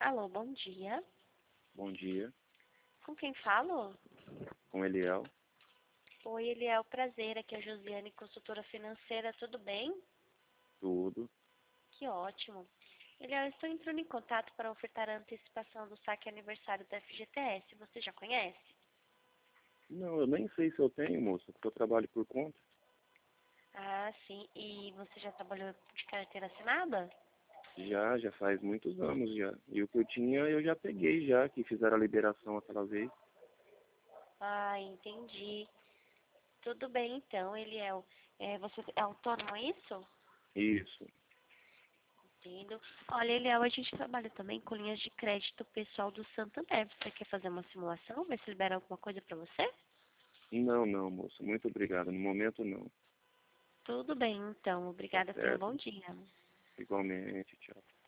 Alô, bom dia. Bom dia, Com quem falo? com Eliel. Oi, Eliel, prazer. Aqui é a Josiane, consultora financeira. Tudo bem? Tudo. Que ótimo. Eliel, estou entrando em contato para ofertar a antecipação do saque aniversário da FGTS. Você já conhece? Não, eu nem sei se eu tenho, moça, porque eu trabalho por conta. Ah, sim. E você já trabalhou de carteira assinada? Já faz muitos anos já. E o que eu tinha eu já peguei já, que fizeram a liberação aquela vez. Ah, entendi. Tudo bem, então, Eliel. Você é autônomo, é isso? Isso. Entendo. Olha, Eliel, a gente trabalha também com linhas de crédito pessoal do Santander. Você quer fazer uma simulação? Ver se libera alguma coisa para você? Não, não, moça. Muito obrigado. No momento não. Tudo bem, então. Tá Obrigada. Tenha um certo? bom dia. Igualmente, tchau.